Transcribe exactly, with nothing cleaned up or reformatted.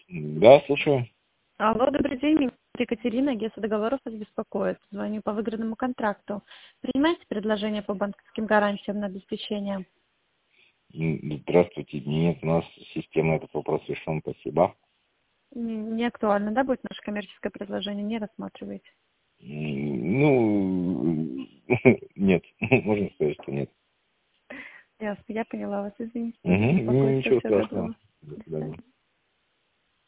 Да, слушаю. Алло, добрый день, меня зовут Екатерина, агентство договоров вас беспокоит. Звоню по выигранному контракту. Принимаете предложение по банковским гарантиям на обеспечение? М, Здравствуйте. Нет, у нас система этот вопрос решен. Спасибо. М, Не актуально, да, будет наше коммерческое предложение? Не рассматриваете? М, Ну, нет. Можно сказать, что нет. Ясно, я поняла вас, извините, за Угу. беспокойство, Ничего всего страшного. доброго. До До свидания. свидания.